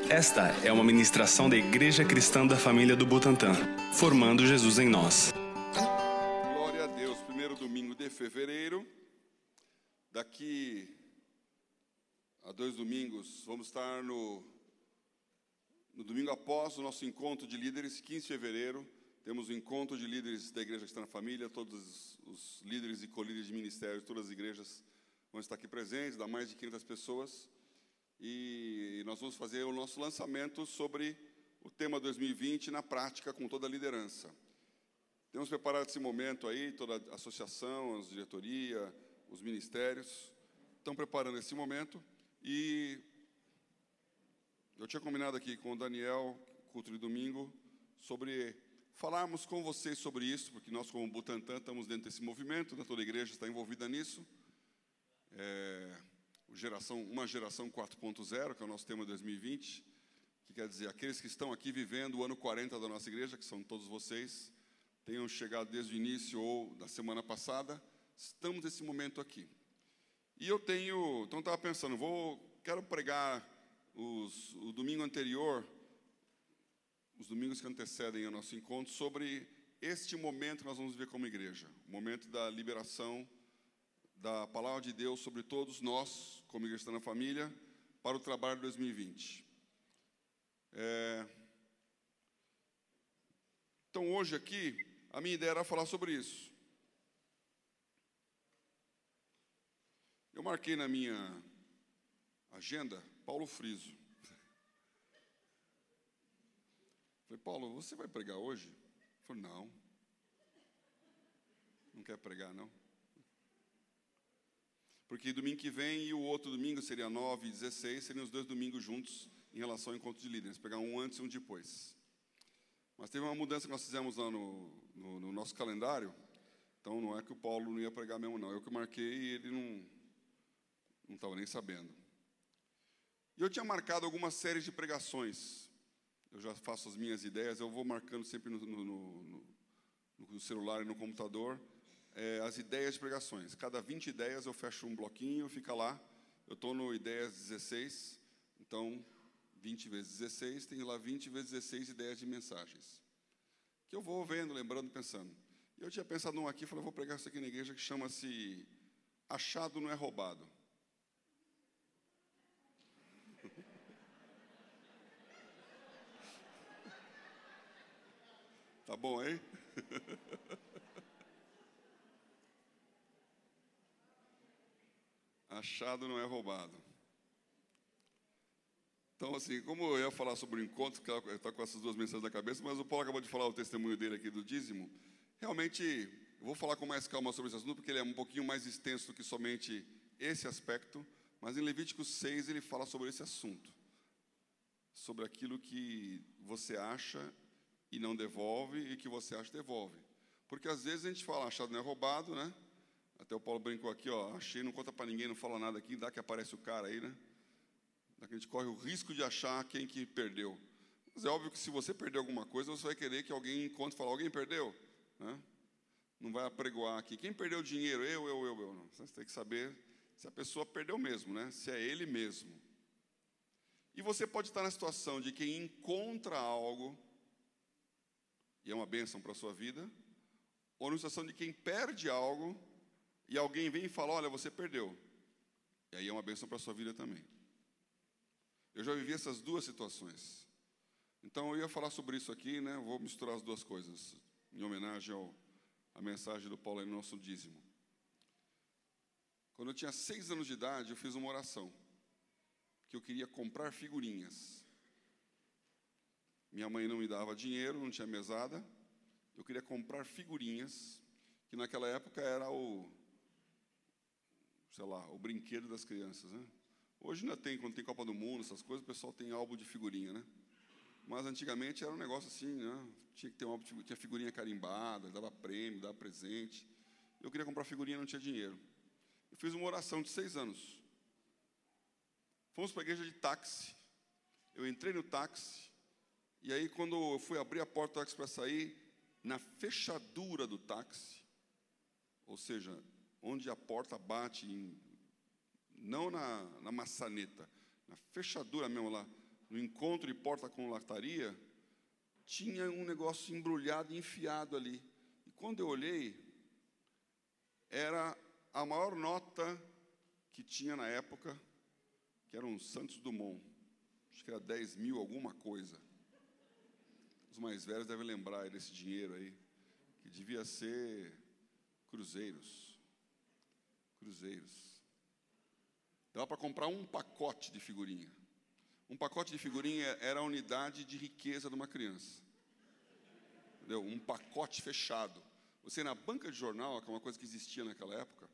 Esta é uma ministração da Igreja Cristã da Família do Butantã, formando Jesus em nós. Glória a Deus, primeiro domingo de fevereiro. Daqui a 2 domingos, vamos estar no domingo após o nosso encontro de líderes, 15 de fevereiro. Temos o encontro de líderes da Igreja Cristã da Família, todos os líderes e colíderes de ministério de todas as igrejas vão estar aqui presentes, dá mais de 500 pessoas. E nós vamos fazer o nosso lançamento sobre o tema 2020 na prática com toda a liderança. Temos preparado esse momento aí, toda a associação, a diretoria, os ministérios estão preparando esse momento. E eu tinha combinado aqui com o Daniel, culto de domingo, sobre falarmos com vocês sobre isso, porque nós, como Butantã, estamos dentro desse movimento, toda a igreja está envolvida nisso. Uma geração 4.0, que é o nosso tema 2020, que quer dizer, aqueles que estão aqui vivendo o ano 40 da nossa igreja, que são todos vocês, tenham chegado desde o início ou da semana passada, estamos nesse momento aqui. E eu estava pensando, quero pregar o domingo anterior, os domingos que antecedem ao nosso encontro, sobre este momento que nós vamos viver como igreja, o momento da liberação da palavra de Deus sobre todos nós, como Igreja Cristã na Família, para o trabalho de 2020. Então, hoje aqui, a minha ideia era falar sobre isso. Eu marquei na minha agenda Paulo Friso. Falei, Paulo, você vai pregar hoje? Ele falou, não. Não quer pregar, não? Porque domingo que vem e o outro domingo seria 9 e 16, seriam os 2 domingos juntos em relação ao encontro de líderes, pegar um antes e um depois. Mas teve uma mudança que nós fizemos lá no nosso calendário, então não é que o Paulo não ia pregar mesmo, não. Eu que marquei e ele não estava nem sabendo. E eu tinha marcado algumas séries de pregações. Eu já faço as minhas ideias, eu vou marcando sempre no celular e no computador, as ideias de pregações. Cada 20 ideias eu fecho um bloquinho, fica lá. Eu estou no ideias 16, então 20 vezes 16, tem lá 20 vezes 16 ideias de mensagens. Que eu vou vendo, lembrando, pensando. E eu tinha pensado num aqui, falei, eu vou pregar isso aqui na igreja, que chama-se Achado não é roubado. Tá bom, hein? Achado não é roubado. Então, assim, como eu ia falar sobre o encontro, que está com essas 2 mensagens na cabeça, mas o Paulo acabou de falar o testemunho dele aqui do dízimo, realmente, eu vou falar com mais calma sobre esse assunto, porque ele é um pouquinho mais extenso do que somente esse aspecto, mas em Levítico 6 ele fala sobre esse assunto, sobre aquilo que você acha e não devolve, e que você acha devolve. Porque às vezes a gente fala, achado não é roubado, né? Até o Paulo brincou aqui, ó, achei, não conta para ninguém, não fala nada aqui, dá que aparece o cara aí, né? Dá que a gente corre o risco de achar quem que perdeu. Mas é óbvio que se você perder alguma coisa, você vai querer que alguém encontre e fale, alguém perdeu? Né? Não vai apregoar aqui, quem perdeu o dinheiro? Eu. Não. Você tem que saber se a pessoa perdeu mesmo, né? Se é ele mesmo. E você pode estar na situação de quem encontra algo, e é uma bênção para a sua vida, ou na situação de quem perde algo, e alguém vem e fala, olha, você perdeu. E aí é uma bênção para a sua vida também. Eu já vivi essas 2 situações. Então eu ia falar sobre isso aqui, né? Vou misturar as 2 coisas, em homenagem à mensagem do Paulo aí no nosso dízimo. Quando eu tinha 6 anos de idade, eu fiz uma oração, que eu queria comprar figurinhas. Minha mãe não me dava dinheiro, não tinha mesada. Eu queria comprar figurinhas, que naquela época era o brinquedo das crianças, né? Hoje ainda tem, quando tem Copa do Mundo, essas coisas, o pessoal tem álbum de figurinha, né? Mas antigamente era um negócio assim, né? Tinha que ter tinha figurinha carimbada, dava prêmio, dava presente. Eu queria comprar figurinha, não tinha dinheiro. Eu fiz uma oração de 6 anos. Fomos para a igreja de táxi. Eu entrei no táxi, e aí quando eu fui abrir a porta do táxi para sair, na fechadura do táxi, ou seja, onde a porta bate, não na maçaneta, na fechadura mesmo lá, no encontro de porta com lataria, tinha um negócio embrulhado e enfiado ali. E quando eu olhei, era a maior nota que tinha na época, que era um Santos Dumont. Acho que era 10 mil alguma coisa. Os mais velhos devem lembrar desse dinheiro aí, que devia ser cruzeiros. Cruzeiros. Dava para comprar um pacote de figurinha. Um pacote de figurinha era a unidade de riqueza de uma criança. Entendeu? Um pacote fechado. Você na banca de jornal, que é uma coisa que existia naquela época,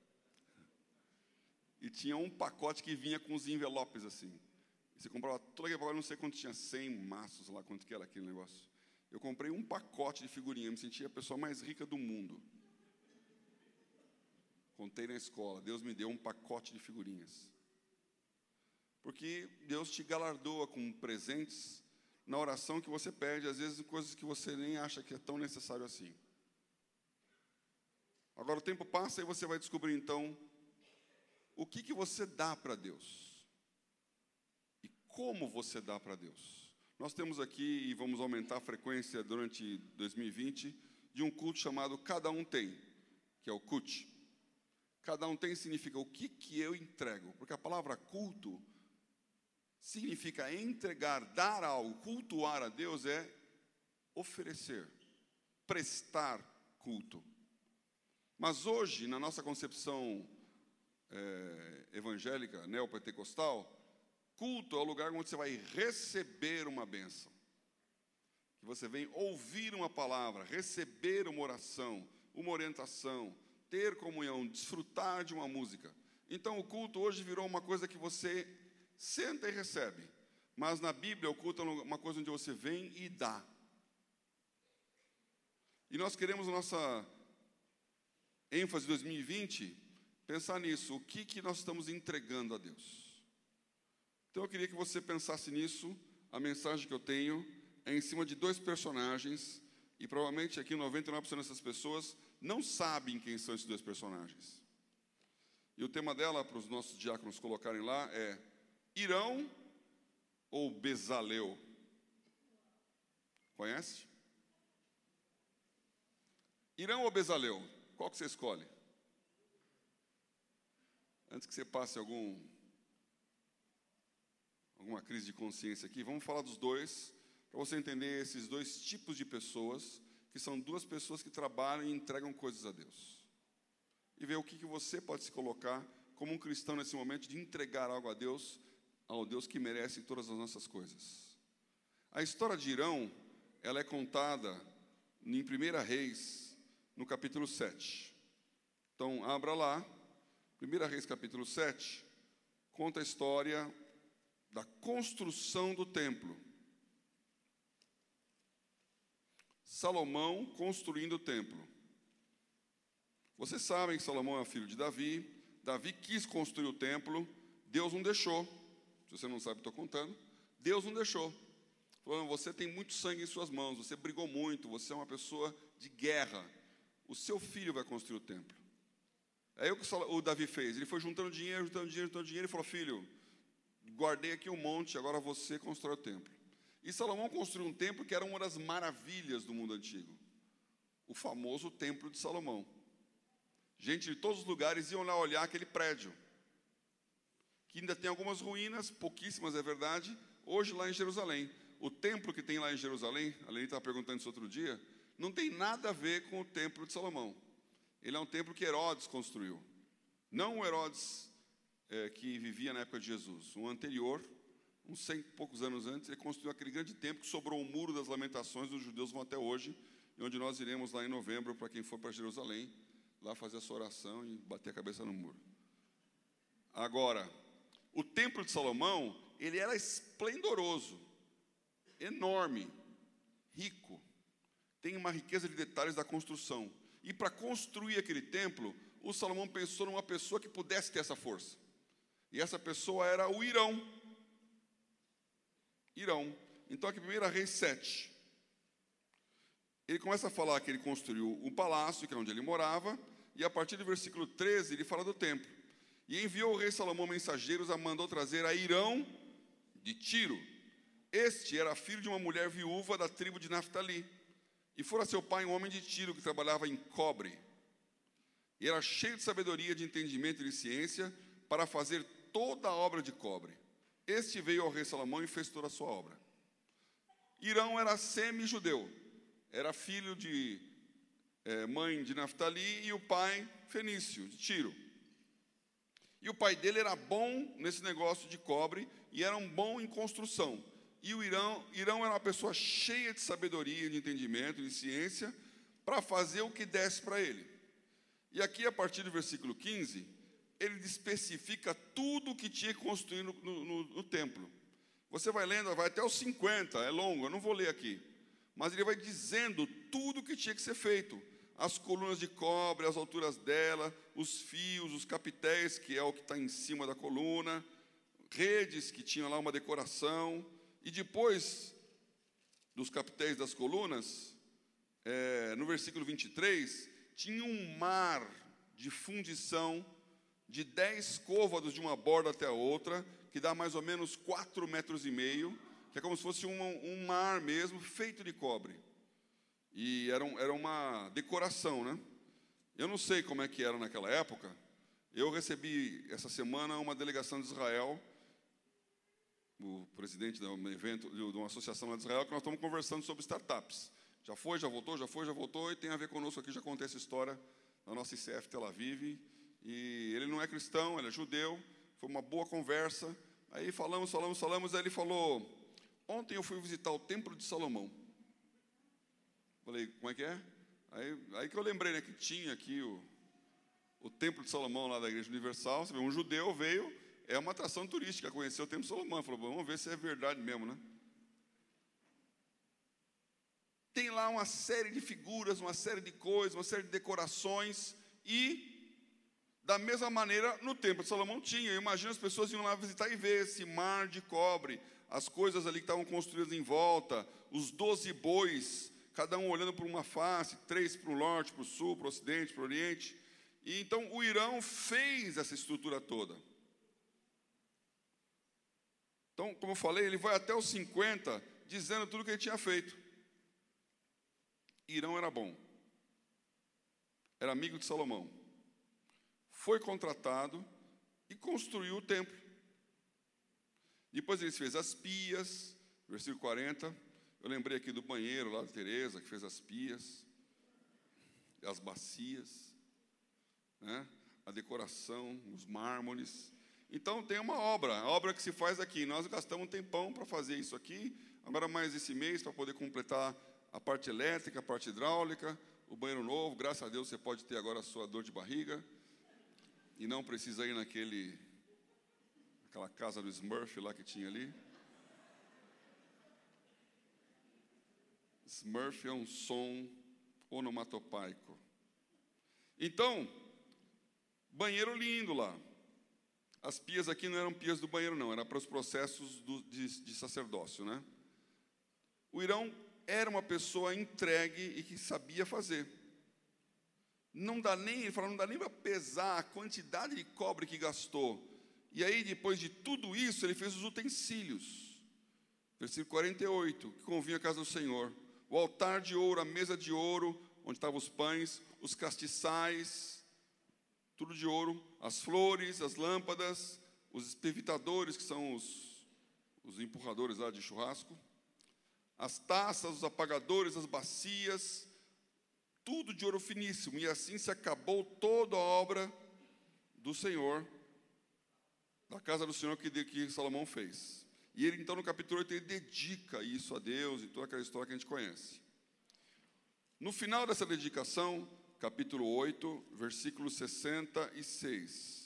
e tinha um pacote que vinha com os envelopes assim. E você comprava toda aquele pacote, não sei quanto tinha, 100 maços lá, quanto que era aquele negócio. Eu comprei um pacote de figurinha, eu me sentia a pessoa mais rica do mundo. Contei na escola, Deus me deu um pacote de figurinhas. Porque Deus te galardoa com presentes na oração que você pede, às vezes coisas que você nem acha que é tão necessário assim. Agora o tempo passa e você vai descobrir então o que você dá para Deus. E como você dá para Deus. Nós temos aqui, e vamos aumentar a frequência durante 2020, de um culto chamado Cada Um Tem, que é o CUT. Cada um tem significa o que eu entrego, porque a palavra culto significa entregar, dar algo. Cultuar a Deus é oferecer, prestar culto. Mas hoje, na nossa concepção evangélica, neopentecostal, culto é o lugar onde você vai receber uma bênção. Que você vem ouvir uma palavra, receber uma oração, uma orientação, ter comunhão, desfrutar de uma música. Então o culto hoje virou uma coisa que você senta e recebe. Mas na Bíblia o culto é uma coisa onde você vem e dá. E nós queremos a nossa ênfase 2020 pensar nisso. O que nós estamos entregando a Deus? Então eu queria que você pensasse nisso. A mensagem que eu tenho é em cima de dois personagens. E provavelmente aqui 99% dessas pessoas não sabem quem são esses dois personagens. E o tema dela, para os nossos diáconos colocarem lá, é Irão ou Bezaleu? Conhece? Irão ou Bezaleu? Qual que você escolhe? Antes que você passe alguma crise de consciência aqui, vamos falar dos dois, para você entender esses dois tipos de pessoas, que são duas pessoas que trabalham e entregam coisas a Deus. E ver o que você pode se colocar como um cristão nesse momento de entregar algo a Deus, ao Deus que merece todas as nossas coisas. A história de Irão, ela é contada em 1 Reis, no capítulo 7. Então, abra lá, 1 Reis, capítulo 7, conta a história da construção do templo. Salomão construindo o templo. Vocês sabem que Salomão é filho de Davi. Davi quis construir o templo, Deus não deixou. Se você não sabe, estou contando. Deus não deixou. Falou, você tem muito sangue em suas mãos, você brigou muito, você é uma pessoa de guerra. O seu filho vai construir o templo. Aí o que o Davi fez? Ele foi juntando dinheiro e falou, filho, guardei aqui um monte, agora você constrói o templo. E Salomão construiu um templo que era uma das maravilhas do mundo antigo. O famoso Templo de Salomão. Gente de todos os lugares iam lá olhar aquele prédio. Que ainda tem algumas ruínas, pouquíssimas é verdade, hoje lá em Jerusalém. O templo que tem lá em Jerusalém, a Leni estava perguntando isso outro dia, não tem nada a ver com o Templo de Salomão. Ele é um templo que Herodes construiu. Não o Herodes que vivia na época de Jesus. Um anterior, uns 100 e poucos anos antes, ele construiu aquele grande templo que sobrou o Muro das Lamentações, os judeus vão até hoje, e onde nós iremos lá em novembro, para quem for para Jerusalém, lá fazer a sua oração e bater a cabeça no muro. Agora, o Templo de Salomão, ele era esplendoroso, enorme, rico, tem uma riqueza de detalhes da construção. E para construir aquele templo, o Salomão pensou numa pessoa que pudesse ter essa força. E essa pessoa era o Irão. Irão. Então aqui 1 Reis 7. Ele começa a falar que ele construiu um palácio, que é onde ele morava, e a partir do versículo 13 ele fala do templo. E enviou o rei Salomão mensageiros, mandou trazer a Irão de Tiro, Este era filho de uma mulher viúva da tribo de Naftali, e fora seu pai um homem de Tiro que trabalhava em cobre. E era cheio de sabedoria, de entendimento e de ciência, para fazer toda a obra de cobre. Este veio ao rei Salomão e fez toda a sua obra. Irão era semi-judeu, era filho de mãe de Naftali, e o pai fenício, de Tiro. E o pai dele era bom nesse negócio de cobre, e era um bom em construção. E o Irão era uma pessoa cheia de sabedoria, de entendimento, de ciência, para fazer o que desse para ele. E aqui, a partir do versículo 15, ele especifica tudo o que tinha que construir no templo. Você vai lendo, vai até os 50, é longo, eu não vou ler aqui. Mas ele vai dizendo tudo o que tinha que ser feito. As colunas de cobre, as alturas dela, os fios, os capitéis, que é o que está em cima da coluna, redes que tinham lá uma decoração. E depois dos capitéis das colunas, no versículo 23, tinha um mar de fundição de 10 côvados de uma borda até a outra, que dá mais ou menos 4,5 metros, que é como se fosse um mar mesmo, feito de cobre. E era uma decoração, né? Eu não sei como é que era naquela época. Eu recebi, essa semana, uma delegação de Israel, o presidente de um evento, de uma associação lá de Israel, que nós estamos conversando sobre startups. Já foi, já voltou, e tem a ver conosco aqui, já contei essa história na nossa ICF Tel Aviv. E ele não é cristão, ele é judeu, foi uma boa conversa. Aí falamos, aí ele falou: ontem eu fui visitar o Templo de Salomão. Falei, como é que é? Aí que eu lembrei, né, que tinha aqui o Templo de Salomão lá da Igreja Universal. Você vê, um judeu veio, é uma atração turística, conheceu o Templo de Salomão. Falou, vamos ver se é verdade mesmo, né? Tem lá uma série de figuras, uma série de coisas, uma série de decorações. E, da mesma maneira, no Templo de Salomão tinha. Imagina, as pessoas iam lá visitar e ver esse mar de cobre, as coisas ali que estavam construídas em volta, os 12 bois, cada um olhando para uma face, 3 para o norte, para o sul, para o ocidente, para o oriente. E então o Irão fez essa estrutura toda. Então, como eu falei, ele vai até os 50, dizendo tudo o que ele tinha feito. Irão era bom, era amigo de Salomão, foi contratado e construiu o templo. Depois ele fez as pias, versículo 40, eu lembrei aqui do banheiro lá de Teresa, que fez as pias, as bacias, né? A decoração, os mármores. Então tem uma obra, a obra que se faz aqui. Nós gastamos um tempão para fazer isso aqui, agora mais esse mês para poder completar a parte elétrica, a parte hidráulica, o banheiro novo. Graças a Deus você pode ter agora a sua dor de barriga e não precisa ir naquela casa do Smurf lá que tinha ali. Smurf é um som onomatopaico. Então, banheiro lindo lá. As pias aqui não eram pias do banheiro, não, era para os processos de sacerdócio, né? O Irão era uma pessoa entregue e que sabia fazer. Ele falou, não dá nem para pesar a quantidade de cobre que gastou. E aí, depois de tudo isso, ele fez os utensílios. Versículo 48, que convinha à casa do Senhor. O altar de ouro, a mesa de ouro, onde estavam os pães, os castiçais, tudo de ouro, as flores, as lâmpadas, os espevitadores, que são os empurradores lá de churrasco, as taças, os apagadores, as bacias, tudo de ouro finíssimo. E assim se acabou toda a obra do Senhor, da casa do Senhor que Salomão fez. E ele, então, no capítulo 8, ele dedica isso a Deus e toda aquela história que a gente conhece. No final dessa dedicação, capítulo 8, versículo 66.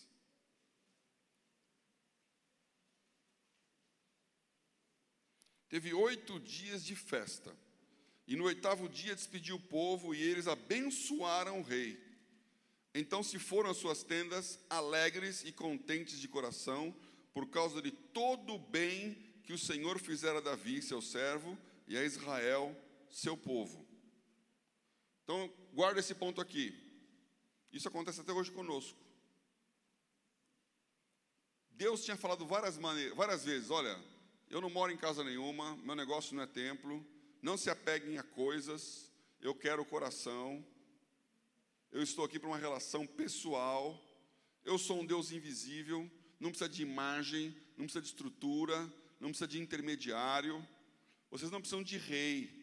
Teve 8 dias de festa, e no 8º dia despediu o povo, e eles abençoaram o rei. Então se foram às suas tendas, alegres e contentes de coração, por causa de todo o bem que o Senhor fizera a Davi, seu servo, e a Israel, seu povo. Então, guarda esse ponto aqui. Isso acontece até hoje conosco. Deus tinha falado várias vezes, olha, eu não moro em casa nenhuma, meu negócio não é templo, não se apeguem a coisas, eu quero o coração, eu estou aqui para uma relação pessoal, eu sou um Deus invisível, não precisa de imagem, não precisa de estrutura, não precisa de intermediário, vocês não precisam de rei.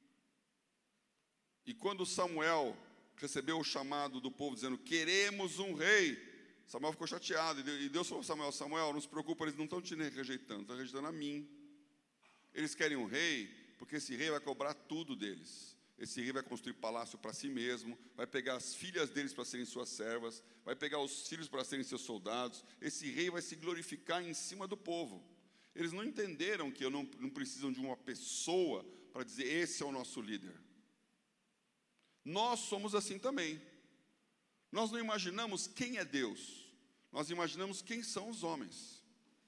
E quando Samuel recebeu o chamado do povo dizendo, queremos um rei, Samuel ficou chateado, e Deus falou a Samuel, não se preocupa, eles não estão te rejeitando, estão rejeitando a mim. Eles querem um rei, porque esse rei vai cobrar tudo deles. Esse rei vai construir palácio para si mesmo, vai pegar as filhas deles para serem suas servas, vai pegar os filhos para serem seus soldados. Esse rei vai se glorificar em cima do povo. Eles não entenderam que não precisam de uma pessoa para dizer, esse é o nosso líder. Nós somos assim também. Nós não imaginamos quem é Deus, nós imaginamos quem são os homens.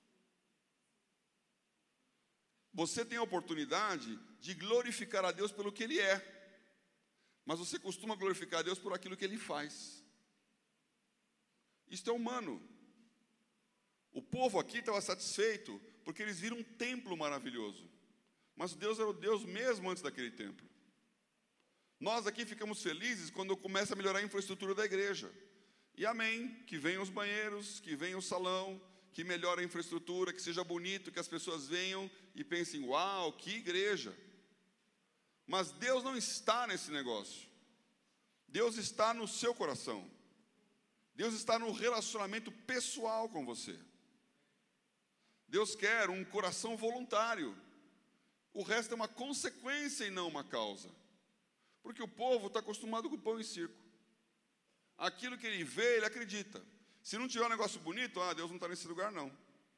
Você tem a oportunidade de glorificar a Deus pelo que Ele é, mas você costuma glorificar a Deus por aquilo que Ele faz. Isto é humano. O povo aqui estava satisfeito porque eles viram um templo maravilhoso, mas Deus era o Deus mesmo antes daquele templo. Nós aqui ficamos felizes quando começa a melhorar a infraestrutura da igreja. E amém, que venham os banheiros, que venha o salão, que melhore a infraestrutura, que seja bonito, que as pessoas venham e pensem, uau, que igreja. Mas Deus não está nesse negócio. Deus está no seu coração. Deus está no relacionamento pessoal com você. Deus quer um coração voluntário. O resto é uma consequência e não uma causa. Porque o povo está acostumado com pão e circo. Aquilo que ele vê, ele acredita. Se não tiver um negócio bonito, Deus não está nesse lugar, não.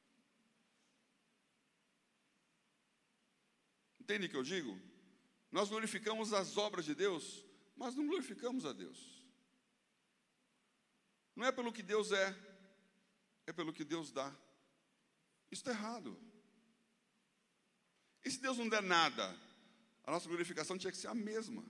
Entende o que eu digo? Nós glorificamos as obras de Deus, mas não glorificamos a Deus. Não é pelo que Deus é pelo que Deus dá. Isso está errado. E se Deus não der nada, a nossa glorificação tinha que ser a mesma.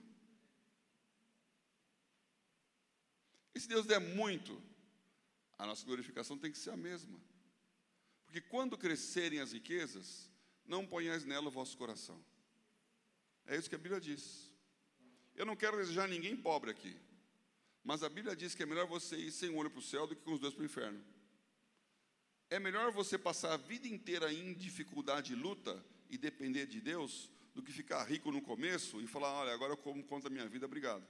E se Deus der muito, a nossa glorificação tem que ser a mesma. Porque quando crescerem as riquezas, não ponhais nela o vosso coração. É isso que a Bíblia diz. Eu não quero desejar ninguém pobre aqui, mas a Bíblia diz que é melhor você ir sem um olho para o céu do que com os dois para o inferno. É melhor você passar a vida inteira em dificuldade e luta e depender de Deus, do que ficar rico no começo e falar, olha, agora eu como conta da minha vida, obrigado.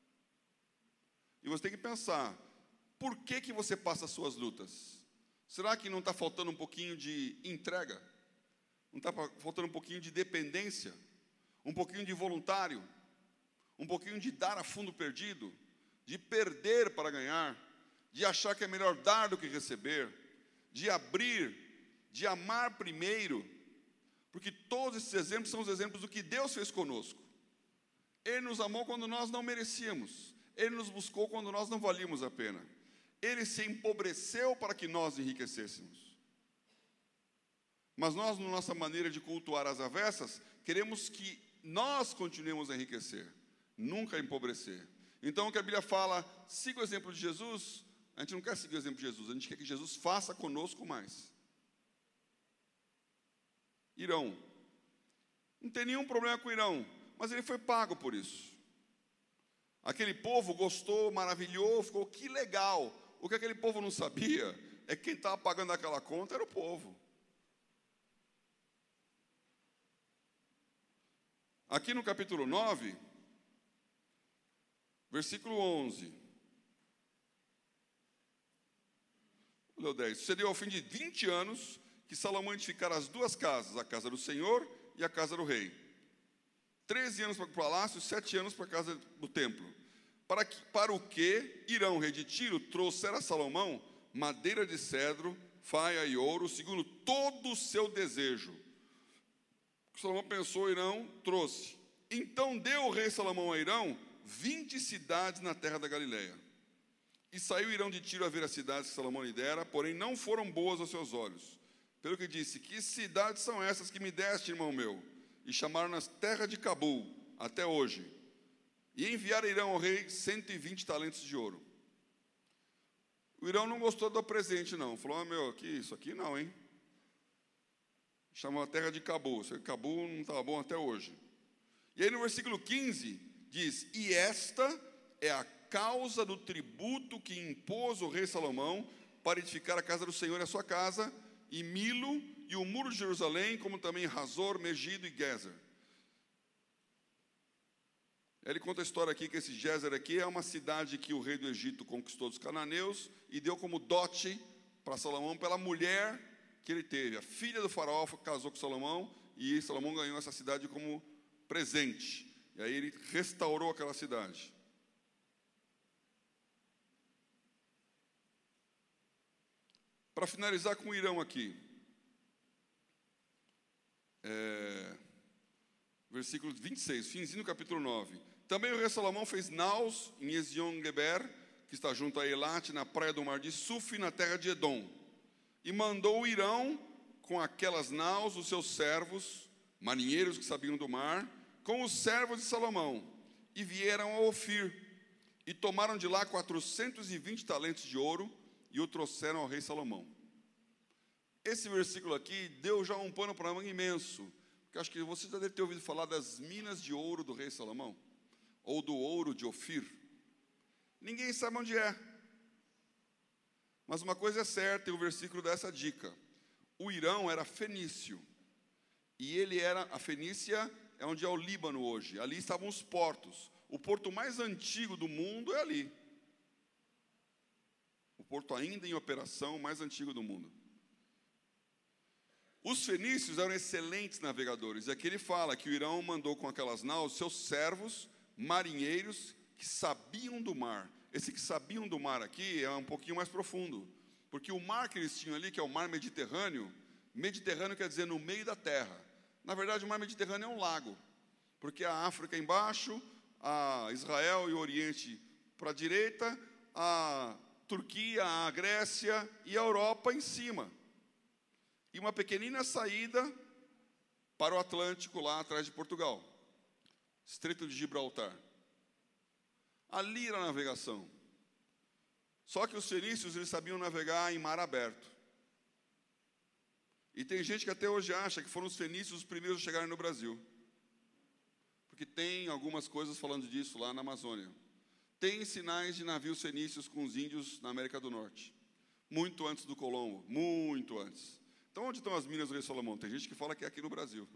E você tem que pensar, por que você passa as suas lutas? Será que não está faltando um pouquinho de entrega? Não está faltando um pouquinho de dependência? Um pouquinho de voluntário? Um pouquinho de dar a fundo perdido? De perder para ganhar? De achar que é melhor dar do que receber? De abrir? De amar primeiro? Porque todos esses exemplos são os exemplos do que Deus fez conosco. Ele nos amou quando nós não merecíamos. Ele nos buscou quando nós não valíamos a pena. Ele se empobreceu para que nós enriquecêssemos. Mas nós, na nossa maneira de cultuar as avessas, queremos que nós continuemos a enriquecer, nunca a empobrecer. Então, o que a Bíblia fala, siga o exemplo de Jesus, a gente não quer seguir o exemplo de Jesus, a gente quer que Jesus faça conosco mais. Irão. Não tem nenhum problema com Irão, mas ele foi pago por isso. Aquele povo gostou, maravilhou, ficou, que legal. O que aquele povo não sabia é que quem estava pagando aquela conta era o povo. Aqui no capítulo 9, versículo 11. Leu 10. Sucedeu ao fim de 20 anos que Salomão edificara as duas casas, a casa do Senhor e a casa do rei. 13 anos para o palácio, 7 anos para a casa do templo. Para o que Irão, rei de Tiro, trouxera a Salomão madeira de cedro, faia e ouro, segundo todo o seu desejo. O que Salomão pensou, Irão trouxe. Então deu o rei Salomão a Irão 20 cidades na terra da Galileia. E saiu Irão de Tiro a ver as cidades que Salomão lhe dera, porém não foram boas aos seus olhos. Pelo que disse, que cidades são essas que me deste, irmão meu? E chamaram-nas terra de Cabul, até hoje. E enviaram Irão ao rei 120 talentos de ouro. O Irão não gostou do presente, não. Falou, isso aqui não, hein? chamava terra de Cabu. Cabu não estava bom até hoje. E aí no versículo 15 diz: e esta é a causa do tributo que impôs o rei Salomão para edificar a casa do Senhor e a sua casa, e Milo e o muro de Jerusalém, como também Hazor, Megido e Gezer. Ele conta a história aqui que esse Gezer aqui é uma cidade que o rei do Egito conquistou dos cananeus e deu como dote para Salomão pela mulher que ele teve. A filha do faraó casou com Salomão e Salomão ganhou essa cidade como presente. E aí ele restaurou aquela cidade. Para finalizar com o Irão aqui, versículo 26, finzinho do capítulo 9. Também o rei Salomão fez naus em Ezion-Geber, que está junto a Elate, na praia do mar de Suf, na terra de Edom. E mandou o Irão com aquelas naus, os seus servos, marinheiros que sabiam do mar, com os servos de Salomão, e vieram a Ofir, e tomaram de lá 420 talentos de ouro, e o trouxeram ao rei Salomão. Esse versículo aqui deu já um pano para manga imenso, porque acho que você já deve ter ouvido falar das minas de ouro do rei Salomão, ou do ouro de Ofir. Ninguém sabe onde é. Mas uma coisa é certa, e o versículo dá essa dica. O Irão era fenício, e a Fenícia é onde é o Líbano hoje. Ali estavam os portos. O porto mais antigo do mundo é ali. O porto ainda em operação, mais antigo do mundo. Os fenícios eram excelentes navegadores. E aqui ele fala que o Irão mandou com aquelas naus seus servos, marinheiros, que sabiam do mar. Esse que sabiam do mar aqui é um pouquinho mais profundo. Porque o mar que eles tinham ali, que é o mar Mediterrâneo, Mediterrâneo quer dizer no meio da terra. Na verdade, o mar Mediterrâneo é um lago. Porque a África embaixo, a Israel e o Oriente para a direita, a Turquia, a Grécia e a Europa em cima. E uma pequenina saída para o Atlântico, lá atrás de Portugal. Estreito de Gibraltar. Ali era a navegação. Só que os fenícios, eles sabiam navegar em mar aberto. E tem gente que até hoje acha que foram os fenícios os primeiros a chegarem no Brasil. Porque tem algumas coisas falando disso lá na Amazônia. Tem sinais de navios fenícios com os índios na América do Norte. Muito antes do Colombo, muito antes. Então, onde estão as minas do rei Salomão? Tem gente que fala que é aqui no Brasil.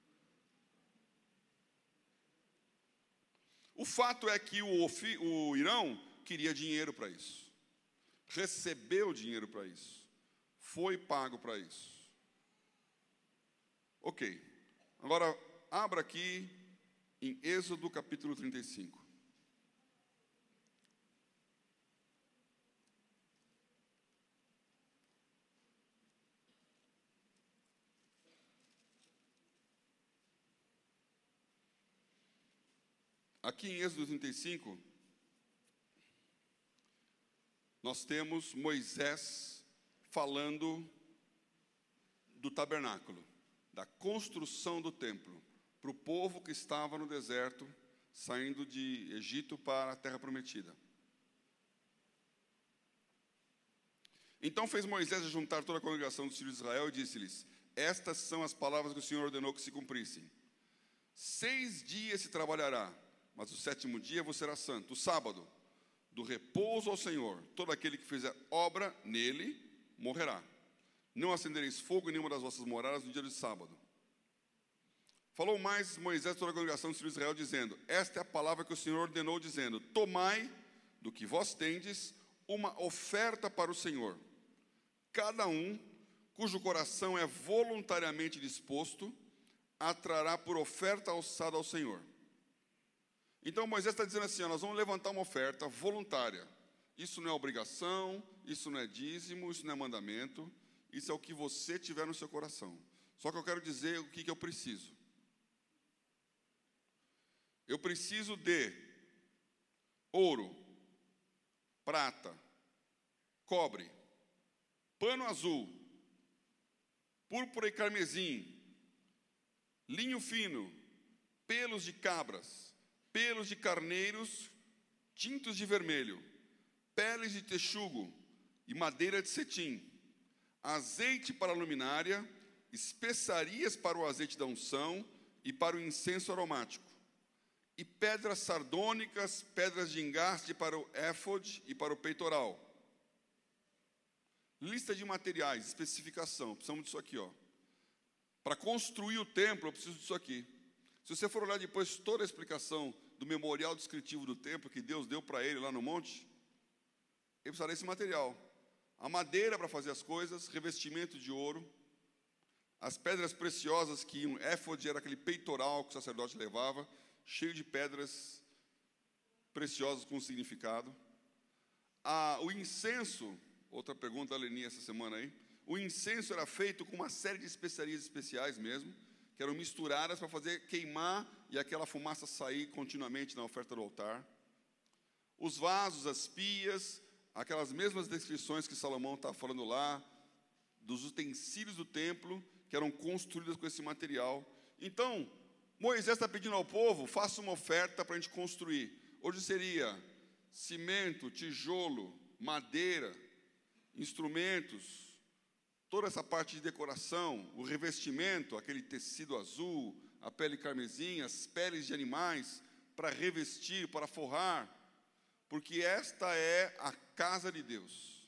O fato é que o Irão queria dinheiro para isso. Recebeu dinheiro para isso. Foi pago para isso. Ok. Agora, abra aqui em Êxodo capítulo 35. Aqui em Êxodo 35, nós temos Moisés falando do tabernáculo, da construção do templo, para o povo que estava no deserto, saindo de Egito para a terra prometida. Então fez Moisés juntar toda a congregação dos filhos de Israel e disse-lhes: estas são as palavras que o Senhor ordenou que se cumprissem. 6 dias se trabalhará, mas o 7º dia vos será santo. O sábado, do repouso ao Senhor. Todo aquele que fizer obra nele, morrerá. Não acendereis fogo em nenhuma das vossas moradas no dia de sábado. Falou mais Moisés toda a congregação dos filhos de Israel, dizendo: esta é a palavra que o Senhor ordenou, dizendo: tomai do que vós tendes uma oferta para o Senhor. Cada um, cujo coração é voluntariamente disposto, atrará por oferta alçada ao Senhor. Então Moisés está dizendo assim: nós vamos levantar uma oferta voluntária. Isso não é obrigação, isso não é dízimo, isso não é mandamento. Isso é o que você tiver no seu coração. Só que eu quero dizer o que eu preciso. Eu preciso de ouro, prata, cobre, pano azul, púrpura e carmesim, linho fino, pelos de cabras, pelos de carneiros, tintos de vermelho, peles de texugo e madeira de cetim, azeite para a luminária, especiarias para o azeite da unção e para o incenso aromático, e pedras sardônicas, pedras de engaste para o éfode e para o peitoral. Lista de materiais, especificação, precisamos disso aqui, ó. Para construir o templo, eu preciso disso aqui. Se você for olhar depois toda a explicação do memorial descritivo do templo que Deus deu para ele lá no monte, ele precisará desse material. A madeira para fazer as coisas, revestimento de ouro, as pedras preciosas que um éfode era aquele peitoral que o sacerdote levava, cheio de pedras preciosas com significado. O incenso, outra pergunta da Leni essa semana aí, o incenso era feito com uma série de especiarias especiais mesmo, que eram misturadas para fazer queimar e aquela fumaça sair continuamente na oferta do altar. Os vasos, as pias, aquelas mesmas descrições que Salomão está falando lá, dos utensílios do templo, que eram construídos com esse material. Então, Moisés está pedindo ao povo, faça uma oferta para a gente construir. Hoje seria cimento, tijolo, madeira, instrumentos, toda essa parte de decoração, o revestimento, aquele tecido azul, a pele carmesim, as peles de animais, para revestir, para forrar, porque esta é a casa de Deus.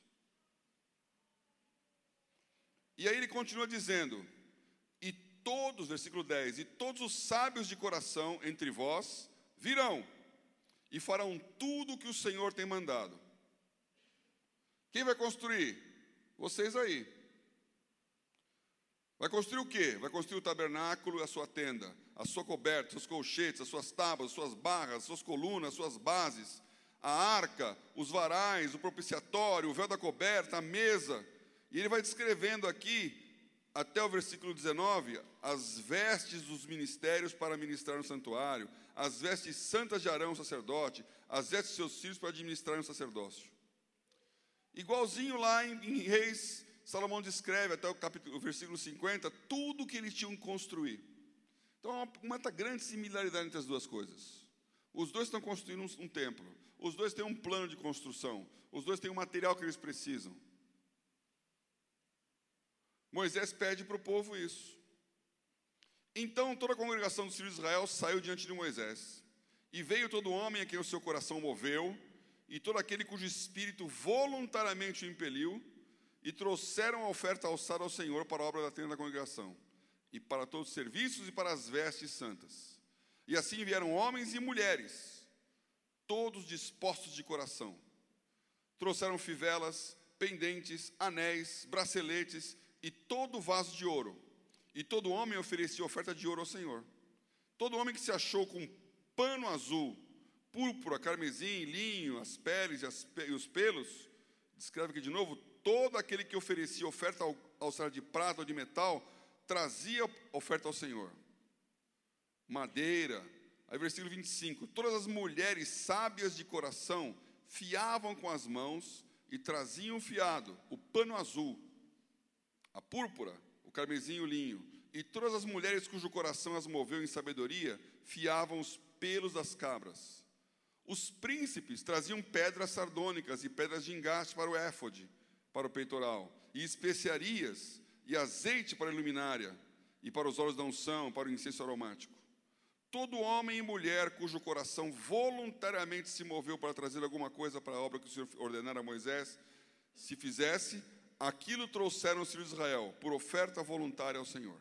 E aí ele continua dizendo, e todos, versículo 10, e todos os sábios de coração entre vós virão, e farão tudo o que o Senhor tem mandado. Quem vai construir? Vocês aí. Vai construir o quê? Vai construir o tabernáculo e a sua tenda, a sua coberta, seus colchetes, as suas tábuas, as suas barras, as suas colunas, as suas bases, a arca, os varais, o propiciatório, o véu da coberta, a mesa. E ele vai descrevendo aqui, até o versículo 19, as vestes dos ministérios para ministrar no santuário, as vestes santas de Arão, sacerdote, as vestes de seus filhos para administrar no sacerdócio. Igualzinho lá em Reis, Salomão descreve até o versículo 50, tudo o que eles tinham que construir. Então, há uma grande similaridade entre as duas coisas. Os dois estão construindo um templo. Os dois têm um plano de construção. Os dois têm o material que eles precisam. Moisés pede para o povo isso. Então, toda a congregação dos filhos de Israel saiu diante de Moisés. E veio todo homem a quem o seu coração moveu, e todo aquele cujo espírito voluntariamente o impeliu, e trouxeram a oferta alçada ao Senhor para a obra da tenda da congregação, e para todos os serviços e para as vestes santas. E assim vieram homens e mulheres, todos dispostos de coração. Trouxeram fivelas, pendentes, anéis, braceletes e todo vaso de ouro. E todo homem oferecia oferta de ouro ao Senhor. Todo homem que se achou com pano azul, púrpura, carmesim, linho, as peles e os pelos, descreve aqui de novo, todo aquele que oferecia oferta ao alçar de prata ou de metal, trazia oferta ao Senhor. Madeira. Aí versículo 25, todas as mulheres sábias de coração fiavam com as mãos e traziam fiado, o pano azul, a púrpura, o carmesim e o linho. E todas as mulheres cujo coração as moveu em sabedoria, fiavam os pelos das cabras. Os príncipes traziam pedras sardônicas e pedras de engaste para o éfode, para o peitoral, e especiarias, e azeite para a luminária, e para os óleos da unção, para o incenso aromático. Todo homem e mulher cujo coração voluntariamente se moveu para trazer alguma coisa para a obra que o Senhor ordenara a Moisés, se fizesse, aquilo trouxeram os filhos de Israel, por oferta voluntária ao Senhor.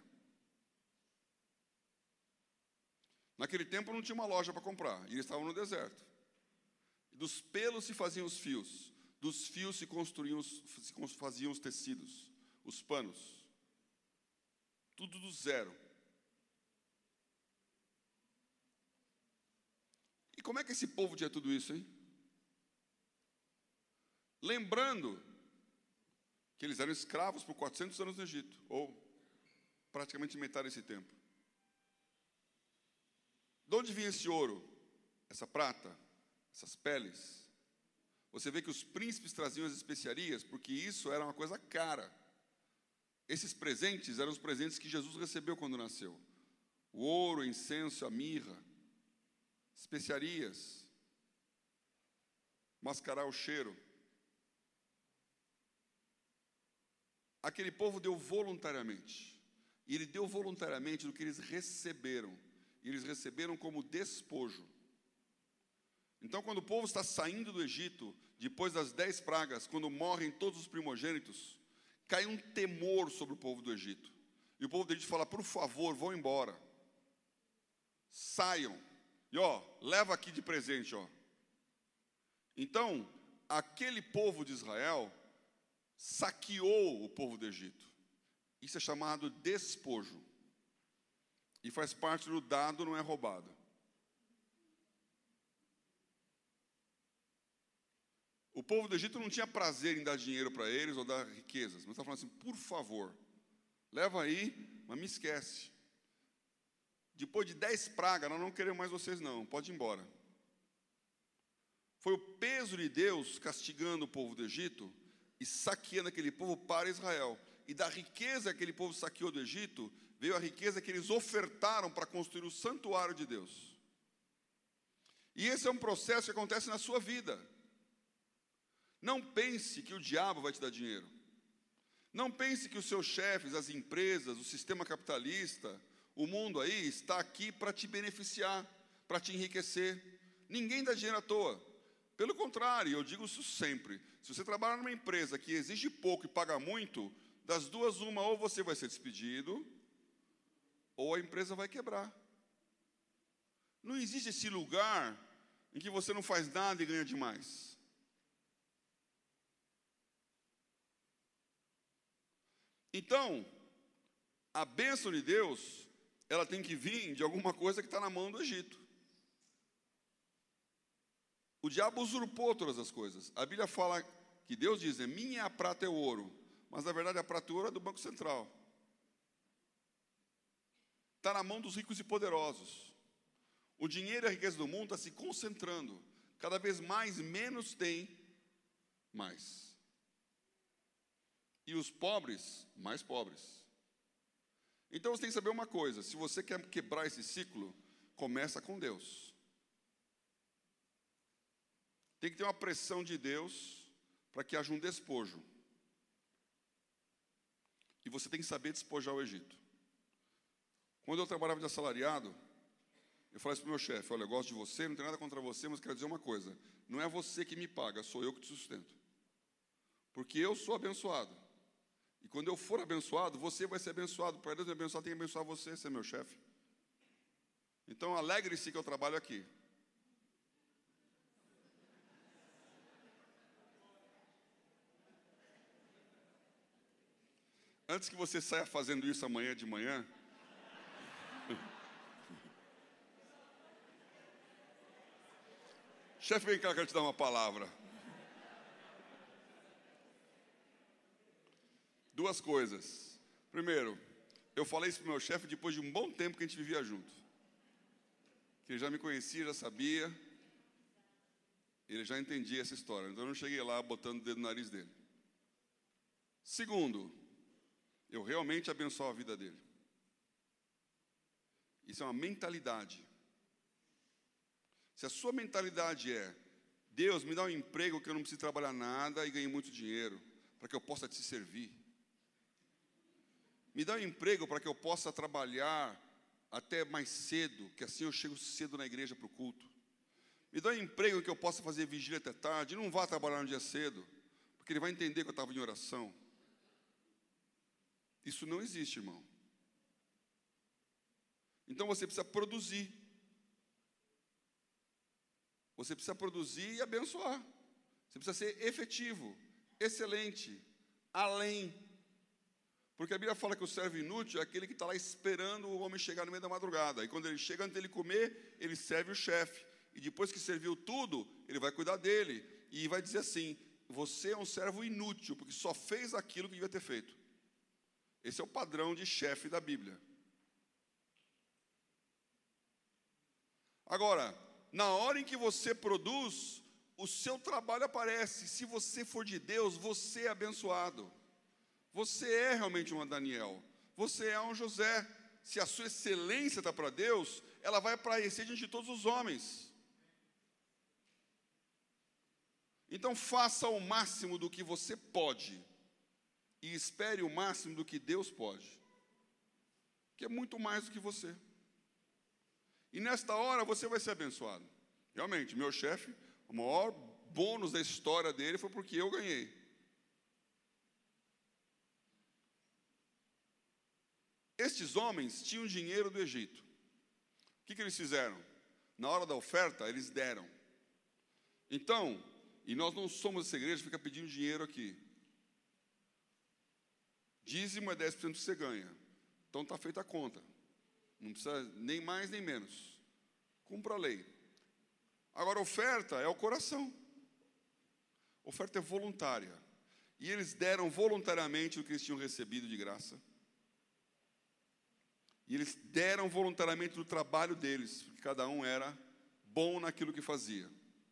Naquele tempo não tinha uma loja para comprar, e eles estavam no deserto. Dos pelos se faziam os fios, dos fios se faziam os tecidos, os panos. Tudo do zero. E como é que esse povo tinha tudo isso, hein? Lembrando que eles eram escravos por 400 anos no Egito, ou praticamente metade desse tempo. De onde vinha esse ouro, essa prata, essas peles? Você vê que os príncipes traziam as especiarias, porque isso era uma coisa cara. Esses presentes eram os presentes que Jesus recebeu quando nasceu. O ouro, o incenso, a mirra, especiarias, mascarar o cheiro. Aquele povo deu voluntariamente. E ele deu voluntariamente do que eles receberam. E eles receberam como despojo. Então, quando o povo está saindo do Egito, depois das 10 pragas, quando morrem todos os primogênitos, cai um temor sobre o povo do Egito. E o povo do Egito fala, por favor, vão embora. Saiam. E leva aqui de presente, Então, aquele povo de Israel saqueou o povo do Egito. Isso é chamado despojo. E faz parte do dado, não é roubado. O povo do Egito não tinha prazer em dar dinheiro para eles ou dar riquezas. Mas está falando assim, por favor, leva aí, mas me esquece. Depois de 10 pragas, nós não queremos mais vocês não, pode ir embora. Foi o peso de Deus castigando o povo do Egito e saqueando aquele povo para Israel. E da riqueza que aquele povo saqueou do Egito, veio a riqueza que eles ofertaram para construir o santuário de Deus. E esse é um processo que acontece na sua vida. Não pense que o diabo vai te dar dinheiro. Não pense que os seus chefes, as empresas, o sistema capitalista, o mundo aí está aqui para te beneficiar, para te enriquecer. Ninguém dá dinheiro à toa. Pelo contrário, eu digo isso sempre. Se você trabalha numa empresa que exige pouco e paga muito, das duas, uma, ou você vai ser despedido, ou a empresa vai quebrar. Não existe esse lugar em que você não faz nada e ganha demais. Então, a bênção de Deus, ela tem que vir de alguma coisa que está na mão do Egito. O diabo usurpou todas as coisas. A Bíblia fala que Deus diz, minha é a prata e o ouro. Mas, na verdade, a prata e o ouro é do Banco Central. Está na mão dos ricos e poderosos. O dinheiro e a riqueza do mundo está se concentrando. Cada vez mais, menos tem, mais. E os pobres, mais pobres. Então, você tem que saber uma coisa. Se você quer quebrar esse ciclo, começa com Deus. Tem que ter uma pressão de Deus para que haja um despojo. E você tem que saber despojar o Egito. Quando eu trabalhava de assalariado, eu falei para o meu chefe, olha, eu gosto de você, não tenho nada contra você, mas quero dizer uma coisa, não é você que me paga, sou eu que te sustento. Porque eu sou abençoado. E quando eu for abençoado, você vai ser abençoado. Para Deus me abençoar, tem que abençoar você, ser meu chefe. Então, alegre-se que eu trabalho aqui. Antes que você saia fazendo isso amanhã de manhã, chefe, vem cá, eu quero te dar uma palavra. Duas coisas. Primeiro, eu falei isso para o meu chefe depois de um bom tempo que a gente vivia junto. Que ele já me conhecia, já sabia. Ele já entendia essa história. Então eu não cheguei lá botando o dedo no nariz dele. Segundo, eu realmente abençoo a vida dele. Isso é uma mentalidade. Se a sua mentalidade é, Deus, me dá um emprego que eu não preciso trabalhar nada e ganhe muito dinheiro, para que eu possa te servir. Me dá um emprego para que eu possa trabalhar até mais cedo, que assim eu chego cedo na igreja para o culto. Me dá um emprego que eu possa fazer vigília até tarde, não vá trabalhar no dia cedo, porque ele vai entender que eu estava em oração. Isso não existe, irmão. Então você precisa produzir. Você precisa produzir e abençoar. Você precisa ser efetivo, excelente, além. Porque a Bíblia fala que o servo inútil é aquele que está lá esperando o homem chegar no meio da madrugada. E quando ele chega, antes dele comer, ele serve o chefe. E depois que serviu tudo, ele vai cuidar dele. E vai dizer assim, você é um servo inútil, porque só fez aquilo que devia ter feito. Esse é o padrão de chefe da Bíblia. Agora, na hora em que você produz, o seu trabalho aparece. Se você for de Deus, você é abençoado. Você é realmente um Daniel. Você é um José. Se a sua excelência está para Deus, ela vai aparecer diante de todos os homens. Então faça o máximo do que você pode. E espere o máximo do que Deus pode. que é muito mais do que você. E nesta hora você vai ser abençoado. Realmente, meu chefe, o maior bônus da história dele foi porque eu ganhei. Estes homens tinham dinheiro do Egito. O que eles fizeram? Na hora da oferta, eles deram. Então, e nós não somos essa igreja que fica pedindo dinheiro aqui. Dízimo é 10% que você ganha. Então está feita a conta. Não precisa nem mais nem menos. Cumpra a lei. Agora, oferta é o coração. Oferta é voluntária. E eles deram voluntariamente o que eles tinham recebido de graça. E eles deram voluntariamente do trabalho deles, porque cada um era bom naquilo que fazia.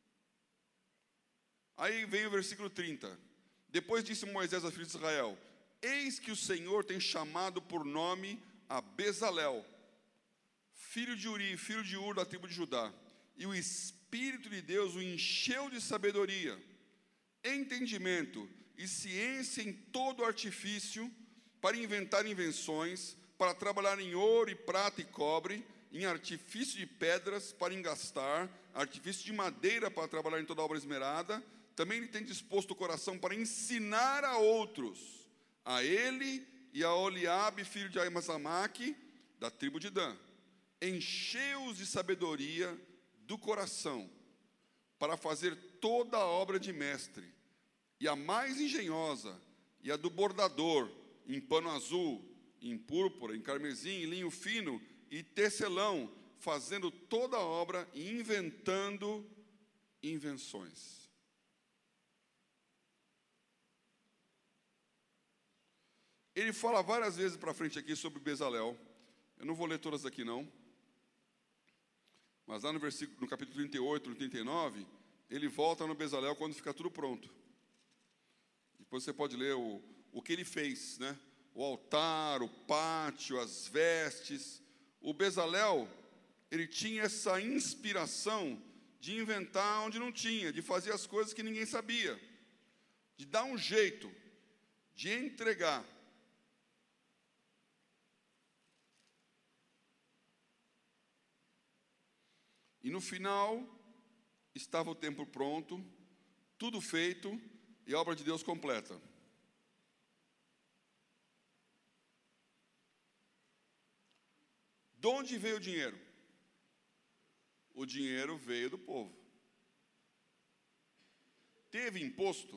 Aí vem o versículo 30. Depois disse Moisés aos filhos de Israel: eis que o Senhor tem chamado por nome a Bezalel, filho de Uri, filho de Ur, da tribo de Judá. E o Espírito de Deus o encheu de sabedoria, entendimento e ciência em todo artifício, para inventar invenções, para trabalhar em ouro e prata e cobre, em artifício de pedras para engastar, artifício de madeira para trabalhar em toda obra esmerada. Também ele tem disposto o coração para ensinar a outros, a ele e a Oliabe, filho de Aimazamaque, da tribo de Dan. Encheu-os de sabedoria do coração, para fazer toda a obra de mestre, e a mais engenhosa, e a do bordador, em pano azul, em púrpura, em carmesim, em linho fino e tecelão, fazendo toda a obra e inventando invenções. Ele fala várias vezes para frente aqui sobre Bezalel. Eu não vou ler todas aqui não. Mas lá no capítulo 38, no 39, ele volta no Bezalel quando fica tudo pronto. Depois você pode ler o que ele fez, né? O altar, o pátio, as vestes. O Bezalel, ele tinha essa inspiração de inventar onde não tinha, de fazer as coisas que ninguém sabia, de dar um jeito, de entregar. E no final, estava o templo pronto, tudo feito e a obra de Deus completa. De onde veio o dinheiro? O dinheiro veio do povo. Teve imposto?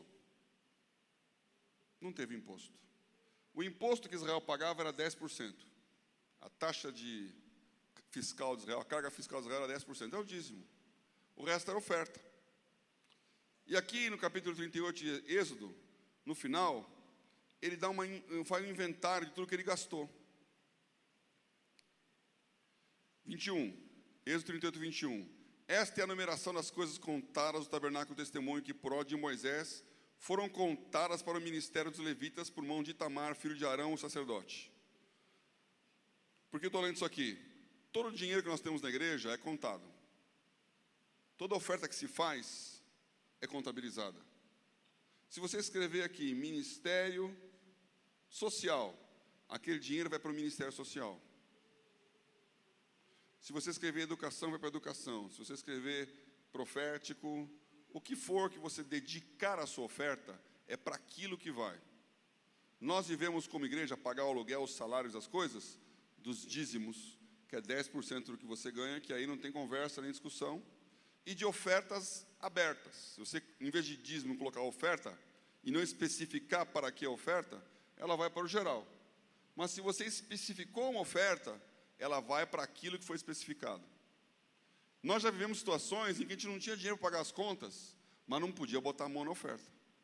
Não teve imposto. O imposto que Israel pagava era 10%. A taxa fiscal de Israel, a carga fiscal de Israel era 10%. É o dízimo. O resto era oferta. E aqui no capítulo 38 de Êxodo, no final, ele faz um inventário de tudo que ele gastou. 21, Êxodo 38, 21. Esta é a numeração das coisas contadas do tabernáculo do testemunho, que por ordem de Moisés foram contadas para o ministério dos levitas por mão de Itamar, filho de Arão, o sacerdote. Por que eu estou lendo isso aqui? Todo o dinheiro que nós temos na igreja é contado. Toda oferta que se faz é contabilizada. Se você escrever aqui ministério social, aquele dinheiro vai para o ministério social. Se você escrever educação, vai para a educação. Se você escrever profético, o que for que você dedicar a sua oferta, é para aquilo que vai. Nós vivemos como igreja pagar o aluguel, os salários, as coisas, dos dízimos, que é 10% do que você ganha, que aí não tem conversa nem discussão, e de ofertas abertas. Se você, em vez de dízimo, colocar oferta, e não especificar para que a oferta, ela vai para o geral. Mas se você especificou uma oferta, ela vai para aquilo que foi especificado. Nós já vivemos situações em que a gente não tinha dinheiro para pagar as contas, mas não podia botar a mão na oferta.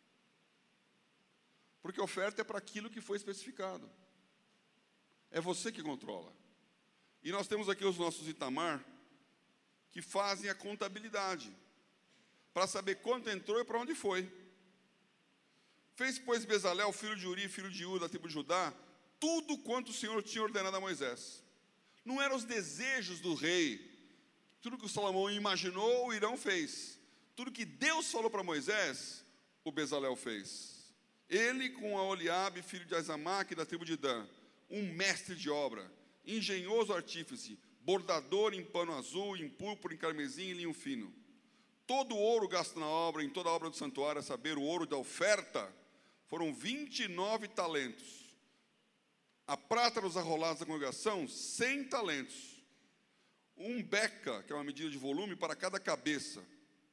Porque a oferta é para aquilo que foi especificado. É você que controla. E nós temos aqui os nossos Itamar, que fazem a contabilidade, para saber quanto entrou e para onde foi. Fez, pois, Bezalel, filho de Uri, filho de Ur, da tribo de Judá, tudo quanto o Senhor tinha ordenado a Moisés. Não eram os desejos do rei. Tudo que o Salomão imaginou, o Irão fez. Tudo que Deus falou para Moisés, o Bezalel fez. Ele com a Oliabe, filho de Aizamaque, da tribo de Dan, um mestre de obra, engenhoso artífice, bordador em pano azul, em púrpura, em carmesim e linho fino. Todo o ouro gasto na obra, em toda a obra do santuário, a saber, o ouro da oferta, foram 29 talentos. A prata dos arrolados da congregação, 100 talentos. Um beca, que é uma medida de volume, para cada cabeça.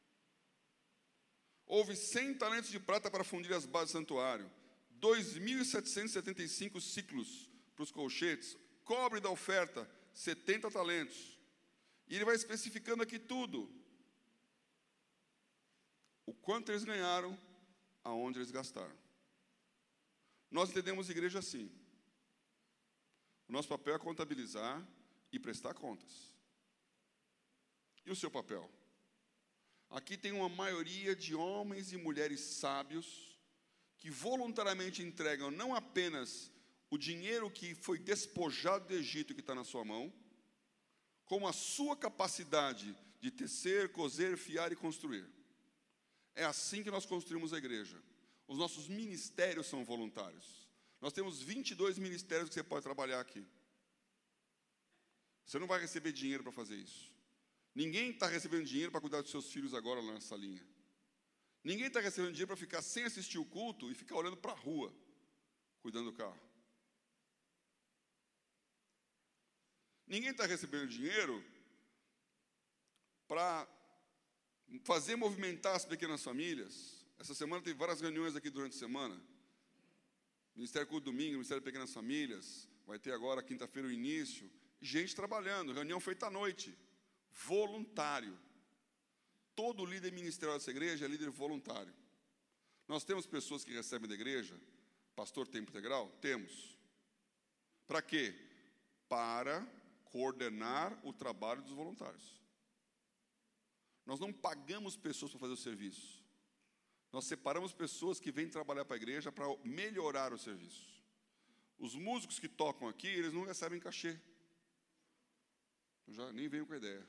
Houve 100 talentos de prata para fundir as bases do santuário. 2.775 ciclos para os colchetes. Cobre da oferta, 70 talentos. E ele vai especificando aqui tudo. O quanto eles ganharam, aonde eles gastaram. Nós entendemos a igreja assim. O nosso papel é contabilizar e prestar contas. E o seu papel? Aqui tem uma maioria de homens e mulheres sábios que voluntariamente entregam não apenas o dinheiro que foi despojado do Egito que está na sua mão, como a sua capacidade de tecer, coser, fiar e construir. É assim que nós construímos a igreja. Os nossos ministérios são voluntários. Nós temos 22 ministérios que você pode trabalhar aqui. Você não vai receber dinheiro para fazer isso. Ninguém está recebendo dinheiro para cuidar dos seus filhos agora lá na salinha. Ninguém está recebendo dinheiro para ficar sem assistir o culto e ficar olhando para a rua, cuidando do carro. Ninguém está recebendo dinheiro para fazer movimentar as pequenas famílias. Essa semana teve várias reuniões aqui durante a semana. Ministério Culto Domingo, Ministério de Pequenas Famílias. Vai ter agora, quinta-feira, o início. Gente trabalhando, reunião feita à noite. Voluntário. Todo líder ministerial dessa igreja é líder voluntário. Nós temos pessoas que recebem da igreja, pastor tempo integral? Temos. Para quê? Para coordenar o trabalho dos voluntários. Nós não pagamos pessoas para fazer o serviço. Nós separamos pessoas que vêm trabalhar para a igreja para melhorar o serviço. Os músicos que tocam aqui, eles não recebem cachê. Eu já nem venho com a ideia.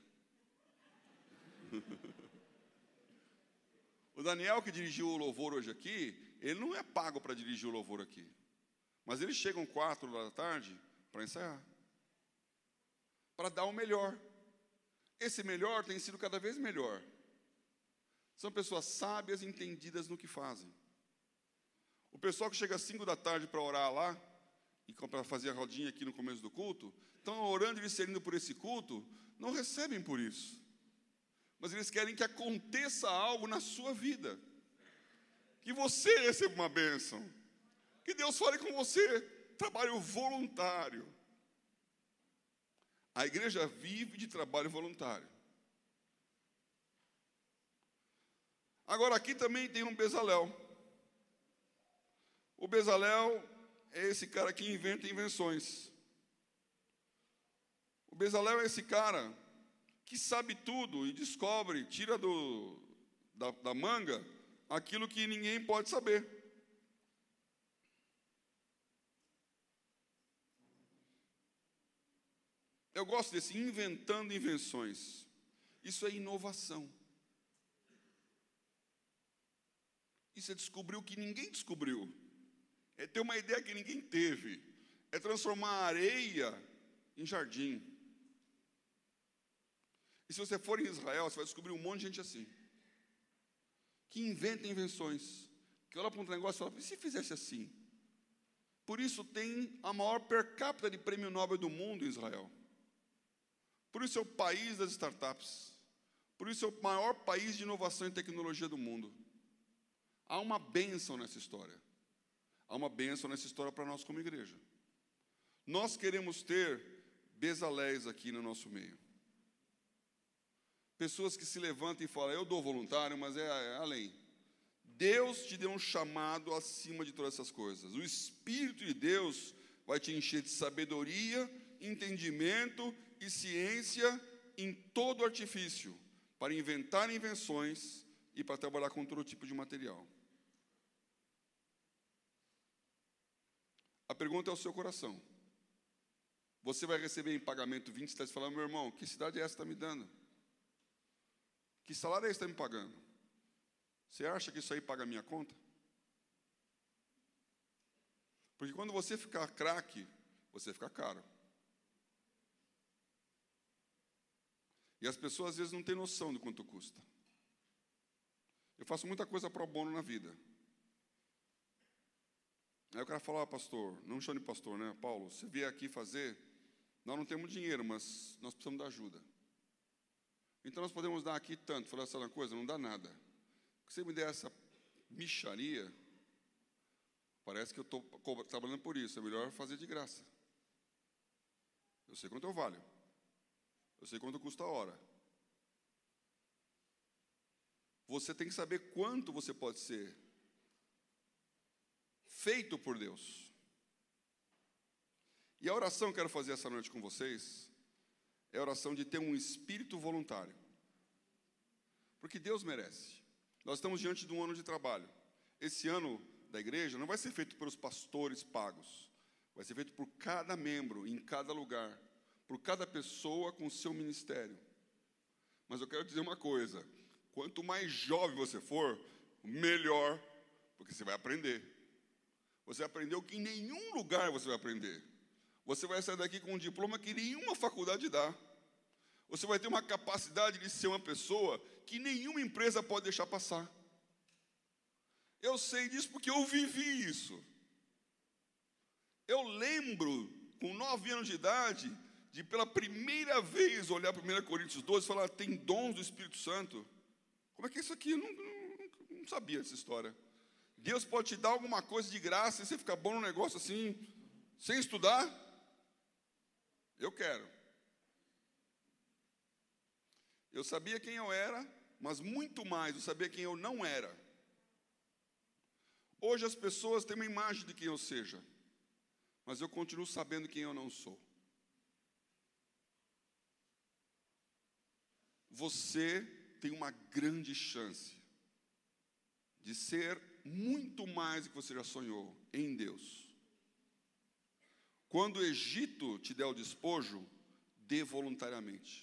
O Daniel, que dirigiu o louvor hoje aqui, ele não é pago para dirigir o louvor aqui. Mas eles chegam 4 da tarde para ensaiar. Para dar o melhor. Esse melhor tem sido cada vez melhor. São pessoas sábias e entendidas no que fazem. O pessoal que chega às 5 da tarde para orar lá, e para fazer a rodinha aqui no começo do culto, estão orando e discernindo por esse culto, não recebem por isso. Mas eles querem que aconteça algo na sua vida. Que você receba uma bênção. Que Deus fale com você. Trabalho voluntário. A igreja vive de trabalho voluntário. Agora, aqui também tem um Bezalel. O Bezalel é esse cara que inventa invenções. O Bezalel é esse cara que sabe tudo e descobre, tira da manga aquilo que ninguém pode saber. Eu gosto desse inventando invenções. Isso é inovação. Isso é descobrir o que ninguém descobriu. É ter uma ideia que ninguém teve. É transformar a areia em jardim. E se você for em Israel, você vai descobrir um monte de gente assim. Que inventa invenções. Que olha para um negócio e fala, e se fizesse assim? Por isso tem a maior per capita de prêmio Nobel do mundo em Israel. Por isso é o país das startups. Por isso é o maior país de inovação e tecnologia do mundo. Há uma bênção nessa história. Há uma bênção nessa história para nós como igreja. Nós queremos ter Bezaléis aqui no nosso meio. Pessoas que se levantam e falam, eu dou voluntário, mas é além. Deus te deu um chamado acima de todas essas coisas. O Espírito de Deus vai te encher de sabedoria, entendimento e ciência em todo artifício, para inventar invenções e para trabalhar com todo tipo de material. A pergunta é o seu coração. Você vai receber em pagamento 20 cidades e falar, meu irmão, que cidade é essa que está me dando? Que salário é esse que está me pagando? Você acha que isso aí paga a minha conta? Porque quando você ficar craque, você fica caro. E as pessoas às vezes não têm noção de quanto custa. Eu faço muita coisa pro bono na vida. Aí o cara fala, pastor, não me chame de pastor, né? Paulo, você vier aqui fazer, nós não temos dinheiro, mas nós precisamos da ajuda. Então nós podemos dar aqui tanto. Falar essa coisa, não dá nada. Se você me der essa mixaria, parece que eu estou trabalhando por isso. É melhor fazer de graça. Eu sei quanto eu valho. Eu sei quanto custa a hora. Você tem que saber quanto você pode ser feito por Deus. E a oração que eu quero fazer essa noite com vocês é a oração de ter um espírito voluntário. Porque Deus merece. Nós estamos diante de um ano de trabalho. Esse ano da igreja não vai ser feito pelos pastores pagos. Vai ser feito por cada membro, em cada lugar. Por cada pessoa com o seu ministério. Mas eu quero dizer uma coisa. Quanto mais jovem você for, melhor. Porque você vai aprender. Você vai aprender o que em nenhum lugar você vai aprender. Você vai sair daqui com um diploma que nenhuma faculdade dá. Você vai ter uma capacidade de ser uma pessoa que nenhuma empresa pode deixar passar. Eu sei disso porque eu vivi isso. Eu lembro, com 9 anos de idade, de pela primeira vez olhar para 1 Coríntios 12 e falar, tem dons do Espírito Santo. Como é que é isso aqui? Eu não sabia dessa história. Deus pode te dar alguma coisa de graça e você ficar bom no negócio assim, sem estudar? Eu quero. Eu sabia quem eu era, mas muito mais, eu sabia quem eu não era. Hoje as pessoas têm uma imagem de quem eu seja, mas eu continuo sabendo quem eu não sou. Você tem uma grande chance de ser muito mais do que você já sonhou em Deus. Quando o Egito te der o despojo, dê voluntariamente.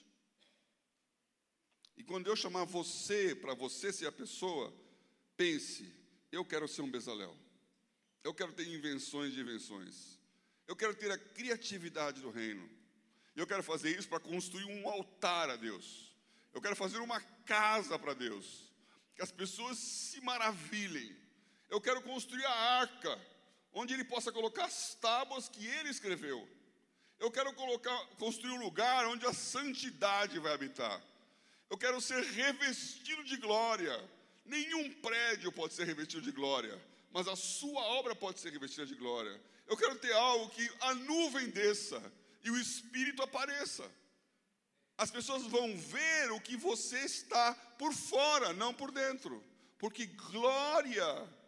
E quando Deus chamar você, para você ser a pessoa, pense, eu quero ser um Bezalel. Eu quero ter invenções de invenções. Eu quero ter a criatividade do reino. Eu quero fazer isso para construir um altar a Deus. Eu quero fazer uma casa para Deus. Que as pessoas se maravilhem. Eu quero construir a arca, onde Ele possa colocar as tábuas que Ele escreveu. Eu quero construir um lugar onde a santidade vai habitar. Eu quero ser revestido de glória. Nenhum prédio pode ser revestido de glória, mas a sua obra pode ser revestida de glória. Eu quero ter algo que a nuvem desça e o Espírito apareça. As pessoas vão ver o que você está por fora, não por dentro. Porque glória,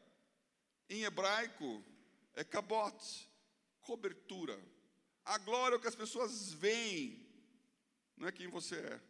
em hebraico, é kabot, cobertura. A glória é o que as pessoas veem, não é quem você é.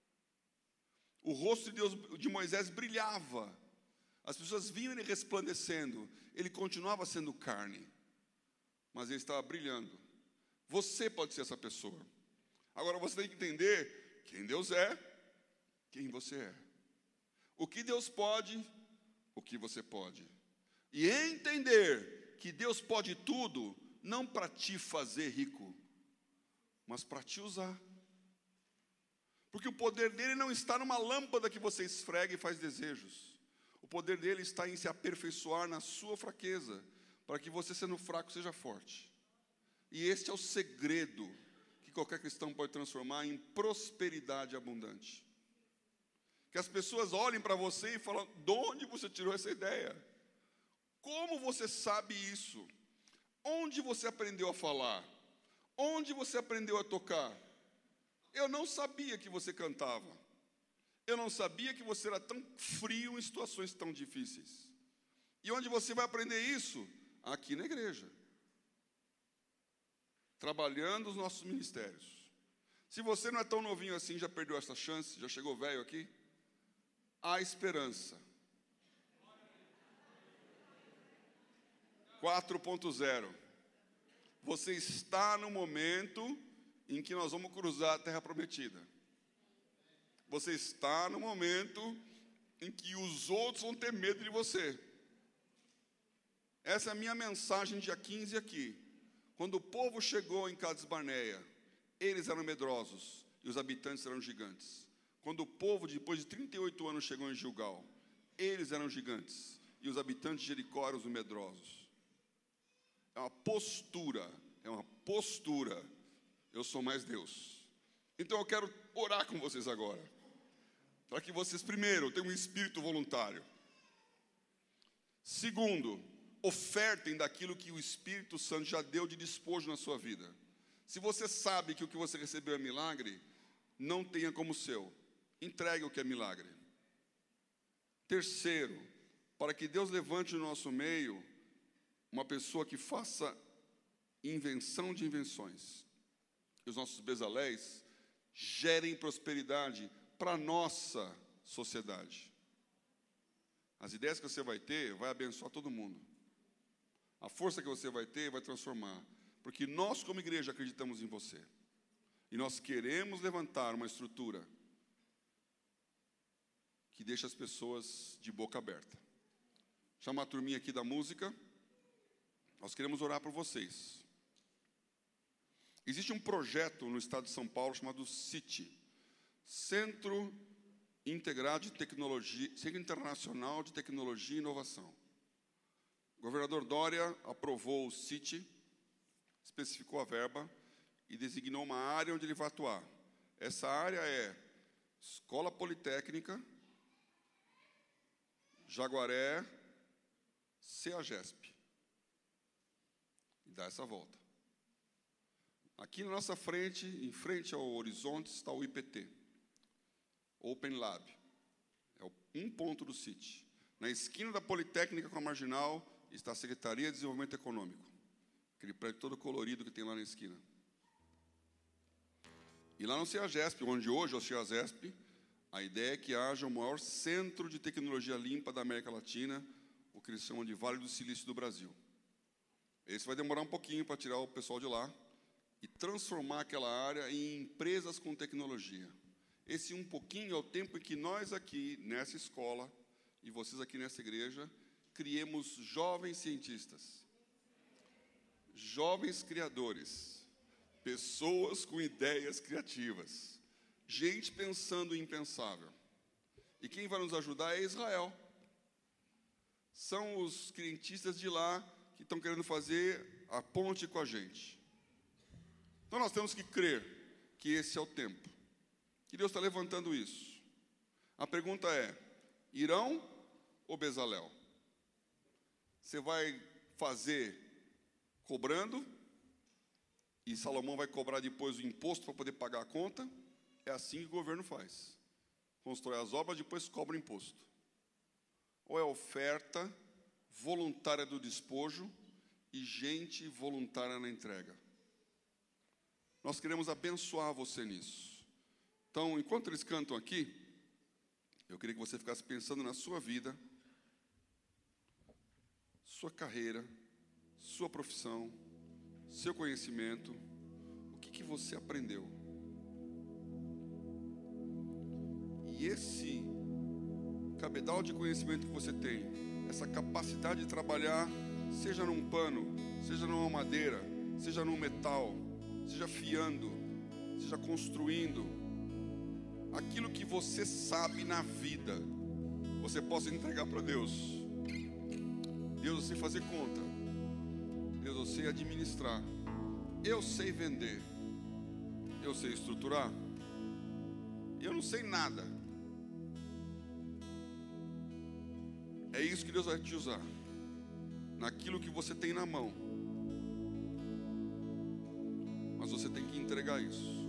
O rosto de Moisés brilhava. As pessoas viam ele resplandecendo. Ele continuava sendo carne, mas ele estava brilhando. Você pode ser essa pessoa. Agora você tem que entender quem Deus é, quem você é. O que Deus pode, o que você pode. E entender que Deus pode tudo, não para te fazer rico, mas para te usar. Porque o poder dele não está numa lâmpada que você esfrega e faz desejos. O poder dele está em se aperfeiçoar na sua fraqueza, para que você, sendo fraco, seja forte. E este é o segredo que qualquer cristão pode transformar em prosperidade abundante. Que as pessoas olhem para você e falam, de onde você tirou essa ideia? Como você sabe isso? Onde você aprendeu a falar? Onde você aprendeu a tocar? Eu não sabia que você cantava. Eu não sabia que você era tão frio em situações tão difíceis. E onde você vai aprender isso? Aqui na igreja. Trabalhando os nossos ministérios. Se você não é tão novinho assim, já perdeu essa chance, já chegou velho aqui, há esperança. 4.0. Você está no momento em que nós vamos cruzar a terra prometida. Você está no momento em que os outros vão ter medo de você. Essa é a minha mensagem dia 15 aqui. Quando o povo chegou em Cades Barneia, eles eram medrosos. e os habitantes eram gigantes. Quando o povo, depois de 38 anos, chegou em Gilgal, eles eram gigantes, e os habitantes de Jericó eram os medrosos. É uma postura, eu sou mais Deus. Então eu quero orar com vocês agora, para que vocês, primeiro, tenham um espírito voluntário. Segundo, ofertem daquilo que o Espírito Santo já deu de despojo na sua vida. Se você sabe que o que você recebeu é milagre, não tenha como seu. Entregue o que é milagre. Terceiro, para que Deus levante no nosso meio uma pessoa que faça invenção de invenções. E os nossos Bezaléis gerem prosperidade para a nossa sociedade. As ideias que você vai ter vai abençoar todo mundo. A força que você vai ter vai transformar. Porque nós, como igreja, acreditamos em você. E nós queremos levantar uma estrutura que deixa as pessoas de boca aberta. Chama a turminha aqui da música. Nós queremos orar por vocês. Existe um projeto no estado de São Paulo chamado CIT, Centro Integrado de Tecnologia, Centro Internacional de Tecnologia e Inovação. O governador Dória aprovou o CIT, especificou a verba e designou uma área onde ele vai atuar. Essa área é Escola Politécnica, Jaguaré, CEAGESP. E dá essa volta. Aqui na nossa frente, em frente ao horizonte, está o IPT, Open Lab. É um ponto do CIT. Na esquina da Politécnica com a Marginal está a Secretaria de Desenvolvimento Econômico. Aquele prédio todo colorido que tem lá na esquina. E lá no CEAGESP, onde hoje é o CEAGESP, a ideia é que haja o maior centro de tecnologia limpa da América Latina, o que eles chamam de Vale do Silício do Brasil. Esse vai demorar um pouquinho para tirar o pessoal de lá e transformar aquela área em empresas com tecnologia. Esse um pouquinho é o tempo em que nós aqui, nessa escola, e vocês aqui nessa igreja, criemos jovens cientistas, jovens criadores, pessoas com ideias criativas, gente pensando o impensável. E quem vai nos ajudar é Israel. São os cientistas de lá que estão querendo fazer a ponte com a gente. Então nós temos que crer que esse é o tempo, que Deus está levantando isso. A pergunta é, Irão ou Bezalel? Você vai fazer cobrando, e Salomão vai cobrar depois o imposto para poder pagar a conta? É assim que o governo faz. Constrói as obras, depois cobra o imposto. Ou é oferta voluntária do despojo e gente voluntária na entrega? Nós queremos abençoar você nisso. Então, enquanto eles cantam aqui, eu queria que você ficasse pensando na sua vida, sua carreira, sua profissão, seu conhecimento, o que você aprendeu. E esse cabedal de conhecimento que você tem, essa capacidade de trabalhar, seja num pano, seja numa madeira, seja num metal, seja fiando, seja construindo, aquilo que você sabe na vida, você possa entregar para Deus. Deus, eu sei fazer conta. Deus, eu sei administrar. Eu sei vender. Eu sei estruturar. Eu não sei nada. É isso que Deus vai te usar. Naquilo que você tem na mão. Mas você tem que entregar isso.